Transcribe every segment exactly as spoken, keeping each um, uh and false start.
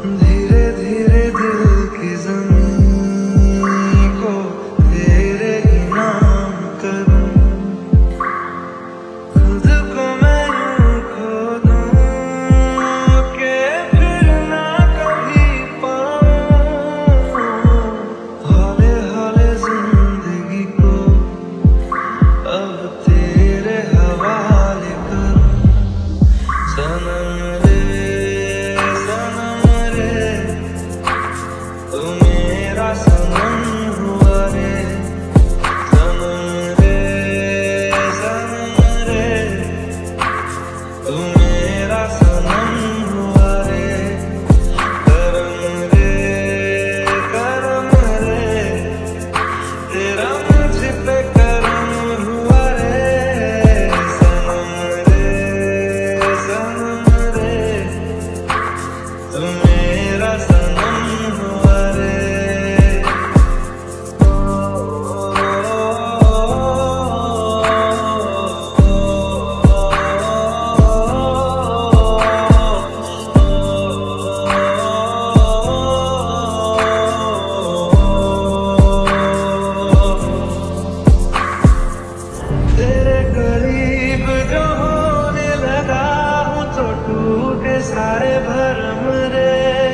धीरे धीरे दिल की ज़मीं को तेरे ही नाम करूं, खुद को मैं यूं खो दूं कि फिर ना कभी पाऊं। हौले हौले जिंदगी को अब तेरे हवाले करूं। सनम रे सनम रे तू मेरा सनम हुआ रे। सनम रे सनम रे तू मेरा सनम हुआ रे। करम रे करम रे तेरा मुझ पे करम हुआ रे। सनम रे सनम रे तू मेरा सनम हुआ रे। तेरे करीब जो होने लगा हूँ तो टूटे सारे भरम रे।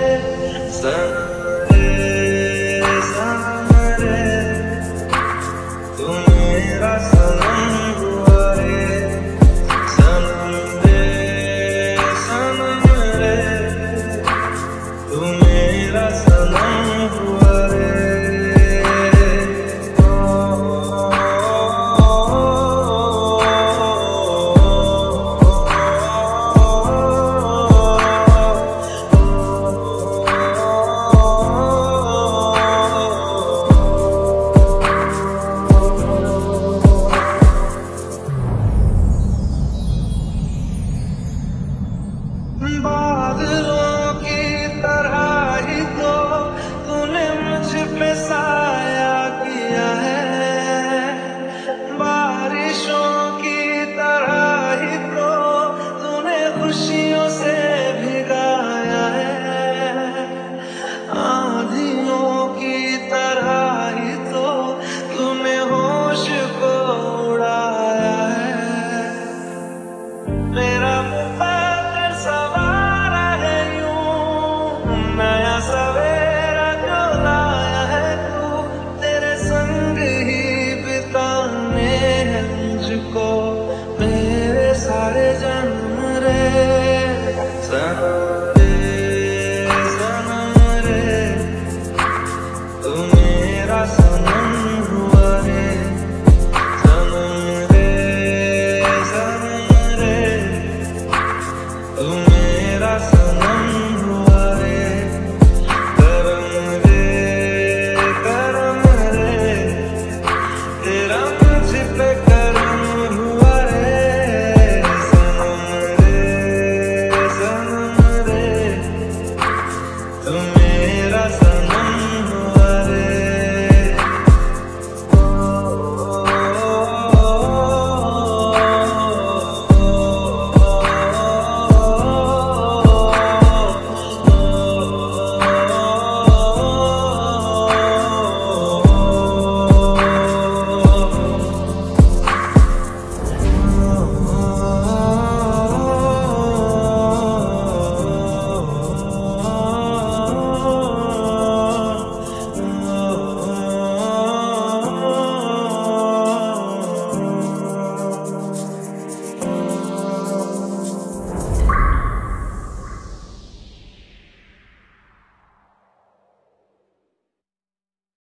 सनम रे सनम रे तू मेरा सनम हुआ रे। सनम रे सनम रे तू मेरा सनम हुआ रे। बादलों की तरह ही तो तूने मुझ पे साया किया है, बारिशों की तरह ही तो तूने खुशियों से भिगाया है, आंधियों की तरह ही तो तूने होश को उड़ाया है। मेरा सवारा है यूं नया सवेरा जो लाया है तू, तेरे संग ही बिताने हैं मुझको मेरे सारे जन्म रे। सनम रे सनम रे तू मेरा सनम हुआ रे। सनम रे सनम रे तू मेरा सनम हुआ रे। करम रे करम रे तेरा मुझ पे करम हुआ रे। सनम रे सनम रे तू